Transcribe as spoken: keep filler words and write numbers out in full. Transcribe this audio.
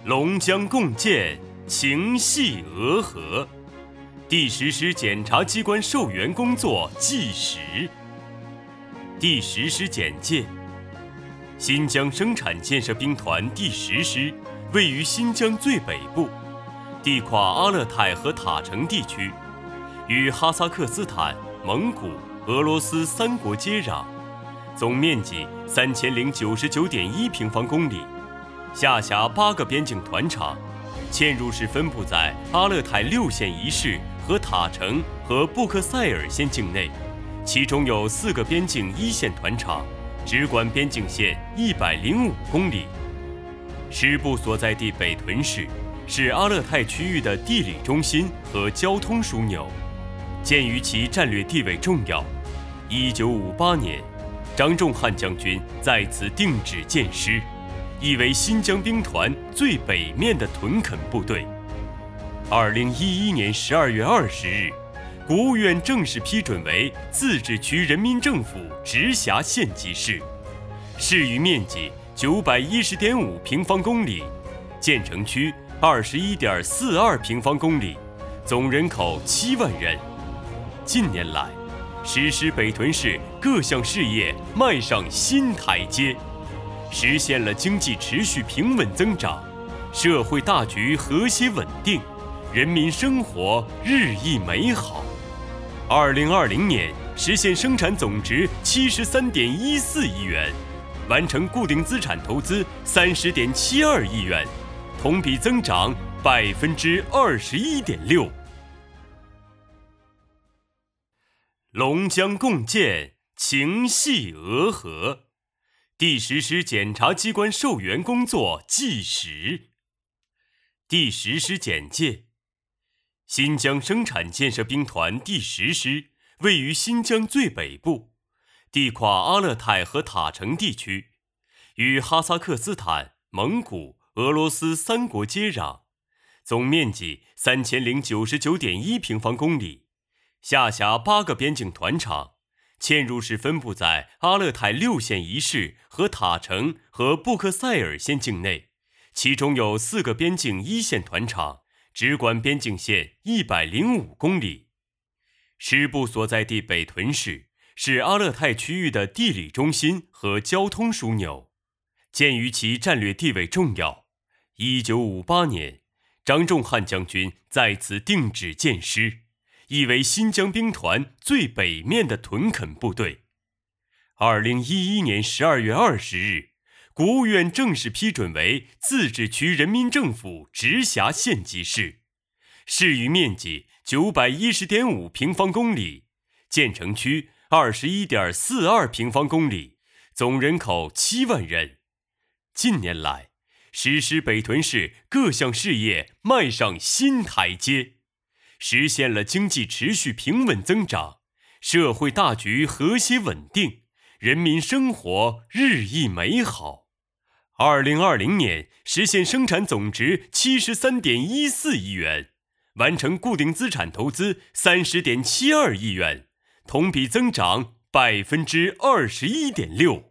龙江共建，情系俄河。第十师检察机关授员工作纪实。第十师简介：新疆生产建设兵团第十师位于新疆最北部，地跨阿勒泰和塔城地区，与哈萨克斯坦、蒙古、俄罗斯三国接壤，总面积三千零九十九点一平方公里，下辖八个边境团场，嵌入式分布在阿勒泰六县一市和塔城和布克塞尔县境内，其中有四个边境一线团场，直管边境线一百零五公里。师部所在地北屯市是阿勒泰区域的地理中心和交通枢纽。鉴于其战略地位重要，一九五八年，张仲汉将军在此定址建师，亦为新疆兵团最北面的屯垦部队。二零一一年十二月二十日，国务院正式批准为自治区人民政府直辖县级市，市域面积九百一十点五平方公里，建成区二十一点四二平方公里，总人口七万人。近年来，实施北屯市各项事业迈上新台阶，实现了经济持续平稳增长，社会大局和谐稳定，人民生活日益美好。二零二零年实现生产总值七十三点一四亿元，完成固定资产投资三十点七二亿元，同比增长百分之二十一点六。龙江共建，情系俄河。第十师检察机关授员工作纪实。第十师简介：新疆生产建设兵团第十师位于新疆最北部，地跨阿勒泰和塔城地区，与哈萨克斯坦、蒙古、俄罗斯三国接壤，总面积三千零九十九点一平方公里，下辖八个边境团场，嵌入式分布在阿勒泰六县一市和塔城和布克塞尔县境内，其中有四个边境一线团场，直管边境线一百零五公里。师部所在地北屯市是阿勒泰区域的地理中心和交通枢纽。鉴于其战略地位重要，一九五八年，张仲汉将军在此定址建师，亦为新疆兵团最北面的屯垦部队。二零一一年十二月二十日，国务院正式批准为自治区人民政府直辖县级市，市域面积九百一十点五平方公里，建成区二十一点四二平方公里，总人口七万人。近年来，实施北屯市各项事业迈上新台阶，实现了经济持续平稳增长，社会大局和谐稳定，人民生活日益美好。二零二零年实现生产总值七十三点一四亿元，完成固定资产投资三十点七二亿元，同比增长百分之二十一点六。